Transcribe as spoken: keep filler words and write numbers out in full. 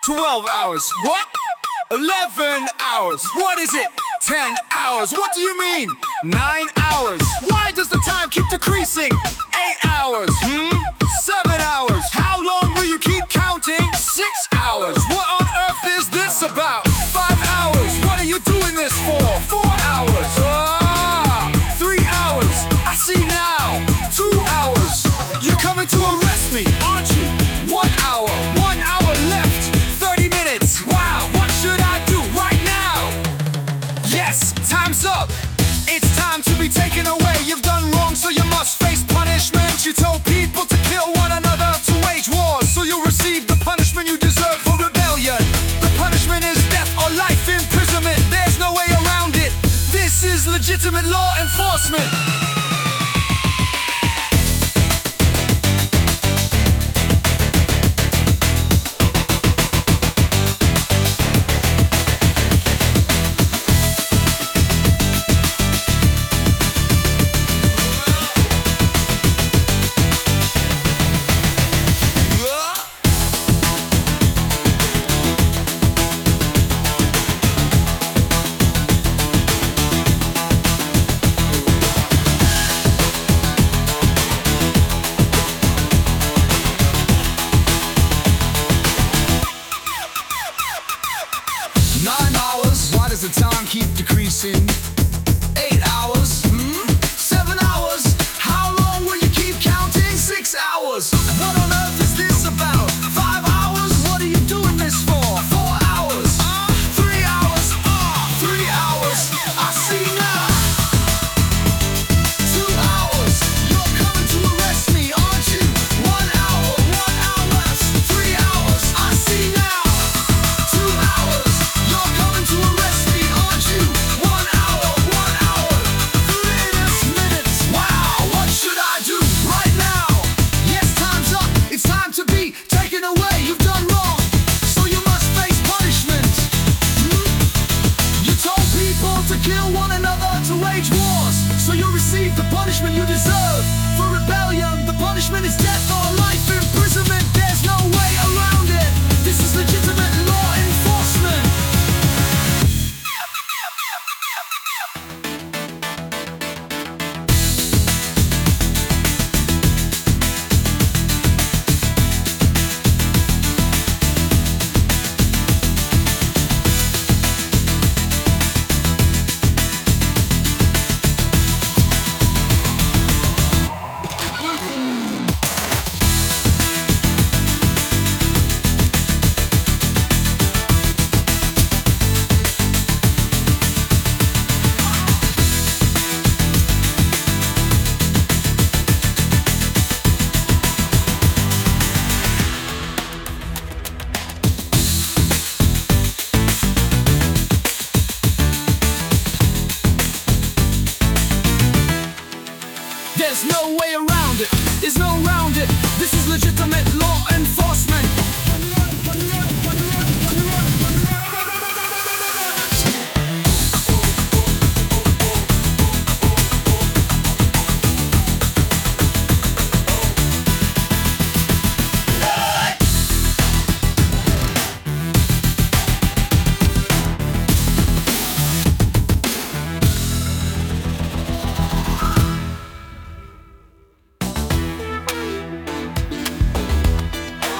twelve hours. What? eleven hours. What is it? ten hours. What do you mean? nine hours. Why does the time keep decreasing? eight hours. Hmm? seven hours. How long will you keep counting? six hours. What on earth is this about? five hours. What are you doing this for? four hours. Ah, three hours. I see now. two hours. You're coming to arrest me, aren't you? one hour. one hour left. thirty minutes. Wow, what should I do right now? Yes, time's up. It's time to be taken away. You've done wrong, so you must face punishment. You told people to kill one another, to wage wars, so you'll receive the punishment you deserve for rebellion. The punishment is death or life imprisonment. There's no way around it. This is legitimate law enforcement. Nine hours, why does the time keep decreasing?